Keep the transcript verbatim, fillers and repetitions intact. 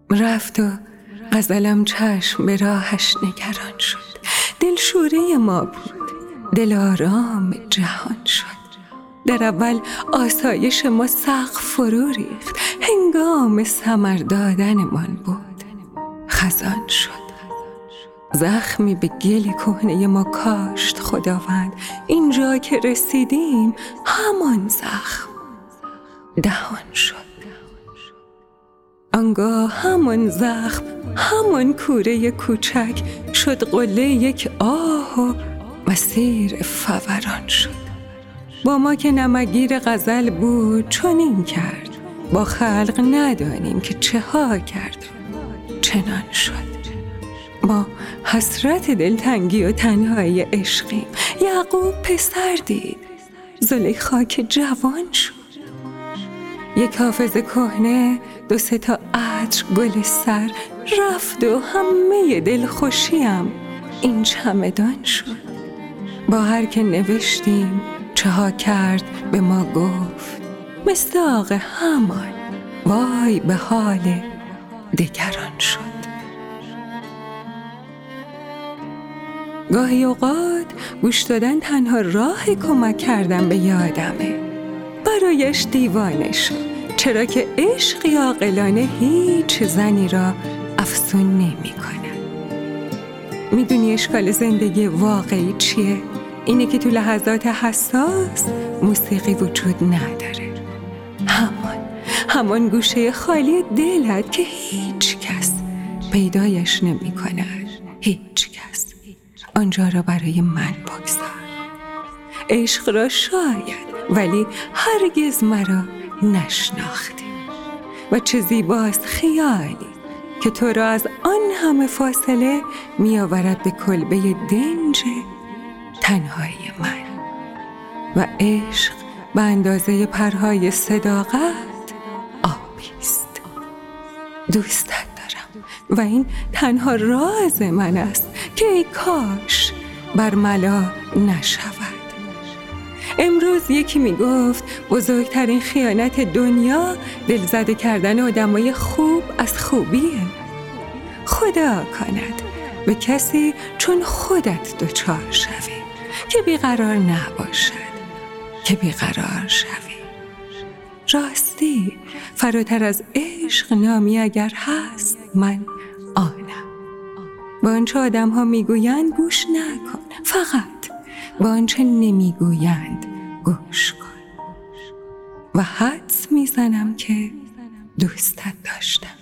رفت و غزلم چشم به راهش نگران شد. دل شوره ما بود، دل آرام جهان شد. در اول آسایش ما سقف فرو ریخت، هنگام ثمر دادنمان بود خزان شد. زخمی به گل کهنه ما کاشت خداوند، اینجا که رسیدیم همان زخم دهان شد. آنگاه همان زخم، همان کوره کوچک شد قله یک آه و مسیر فوران شد. با ما که نمکگیر غزل بود چنین کرد، با خلق ندانیم که چه ها کرد چنان شد. ما حسرت دلتنگی و تنهایی عشقیم. یعقوب پسر دید، زلیخا که جوان شد. یک حافظ کهنه، دو سه تا عطر گل سر، رفت و همه دلخوشیم این چمدان شد. با هر که نوشتیم چه ها کرد به ما گفت، مصداق همان وای به حال دگران شد. گاهی اوقات گوش دادن تنها راه کمک کردن به یادمه. برایش دیوانه شد، چرا که عشق عاقلانه هیچ زنی را افسون نمی کنه. میدونی اشکال زندگی واقعی چیه؟ اینه که تو لحظات حساس موسیقی وجود نداره. همان همان گوشه خالی دلت که هیچ کس پیدایش نمی کنه. هیچ کس آنجا را برای من بگذار. عشق را شاید ولی هرگز مرا نشناختی. و چه زیباست خیالی که تو را از آن همه فاصله می آورد به کلبه دنج تنهایی من. و عشق به اندازه پرهای صداقت آبیست. دوستت دارم و این تنها راز من است که ای کاش برملا نشود. امروز یکی می گفت بزرگترین خیانت دنیا دلزده کردن آدمای خوب از خوبیه. خدا کند به کسی چون خودت دچار شوی که بیقرار نباشد، که بیقرار شوی. راستی فراتر از عشق نامی اگر هست من آنم. با آنچه آدم ها می گویند گوش نکن، فقط با آنچه نمی گویند گوش کن. و حدس می زنم که دوستت داشتم.